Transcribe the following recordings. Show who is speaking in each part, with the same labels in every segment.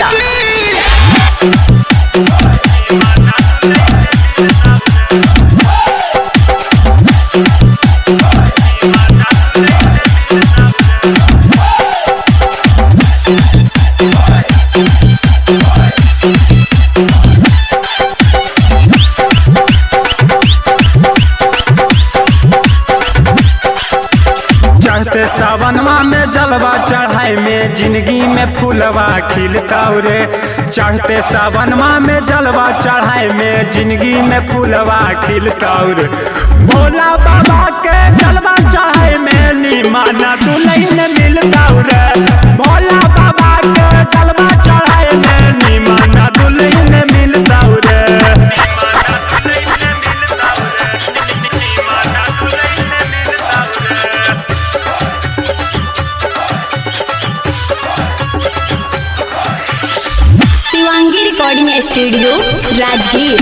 Speaker 1: Chakia.
Speaker 2: चढ़ते सावनवा में जलवा चढ़ाई में जिंदगी में फूलवा खिलता रे। चढ़ते सावनवा में जलवा चढ़ाई में जिंदगी में फूलवा खिलता रे। भोला बाबा के जलवा चढ़ाई में निमाना दुल्हन मिलता रे। भोला बाबा के जलवा चढ़ाई में निमाना दुल्हन मिलता रे।
Speaker 1: Shivangi recording studio Rajgir.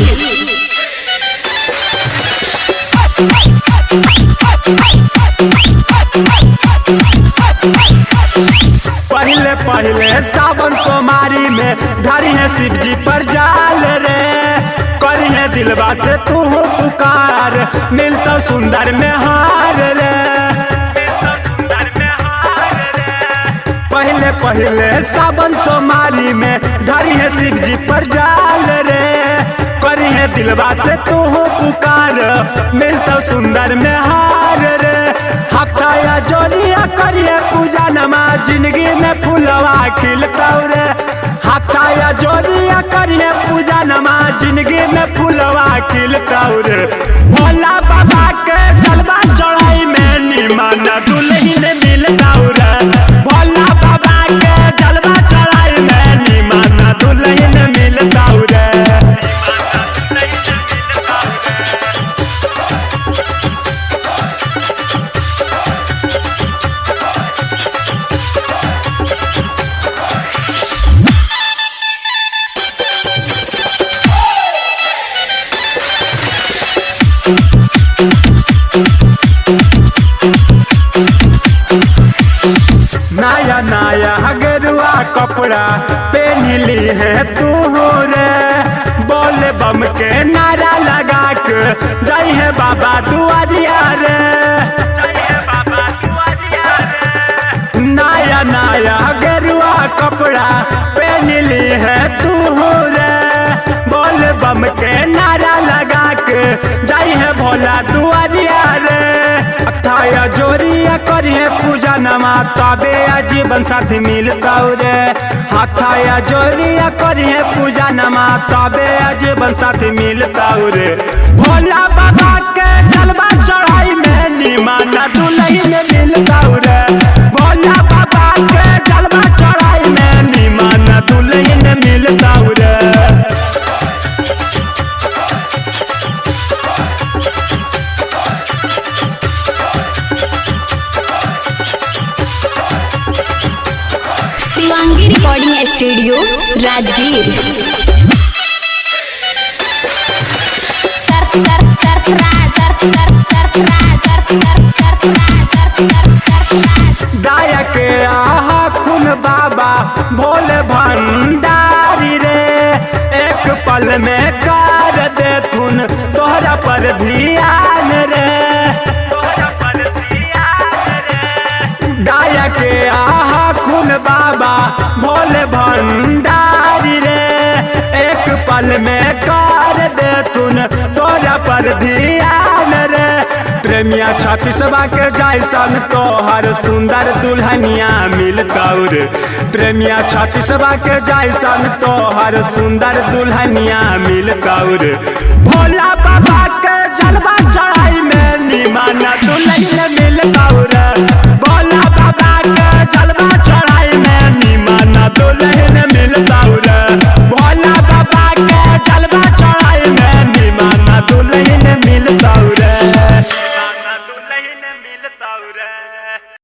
Speaker 2: पहले पहले सावन सोमारी में ढारी है शिव जी पर जाल रे। करी है दिलवा से तू पुकार मिलता सुंदर में हार रे। पहले पहले सावन सोमारी में ढारी है शिव जी पर जाल रे। करी है दिलवा से तू पुकार मिलता सुंदर में हार रे। हफ्ताया जोरिया करिए पूजा नमा जिंदगी में फूलवा खिलता रे। हफ्ताया जोरिया करिए पूजा नमा जिंदगी में फूलवा खिलता रे। भोला बाबा के जलवा चढ़ाई में निमाना दुल्हन मिलता रे। भोला बाबा के जलवा चढ़ाई में निमाना दुल्हन मिलता रे। नया नया गेरुआ कपड़ा पहनली है तू रे। बोले बम के नारा लगा के जाई है बाबा दुआरिया रे। नया नया गेरुआ कपड़ा पहनली है तू रे। बोले बम के नारा लगा के जाई है भोला दुआरिया रे। अथाया जोरिया करिए पूजा नमा तबे जीवन साथी मिलता रे। हाथाया जोरिया करिए पूजा नमा तबे जीवन साथी मिलता रे। भोला बाबा के जलवा चढ़ाई में निमाना दुल्हन मिलता रे। भोला बाबा के जलवा चढ़ाई में निमाना दुल्हन मिलता रे।
Speaker 1: Shivangi recording studio Rajgir.
Speaker 2: दाया के आहा खुन बाबा भोले भंडारी रे। एक पल में कर दे थुन तोहरा पर ध्यान रे। दाया के आहा खुन बाबा भोले भंडारी रे। एक पल में कर दे थुन तोहरा पर ध्यान रे। प्रेमिया छत्तीसवा के जैसन तोहर सुंदर दुल्हनिया मिलता रे। प्रेमिया छत्तीसवा के जैसन तोहर सुंदर दुल्हनिया मिलता रे।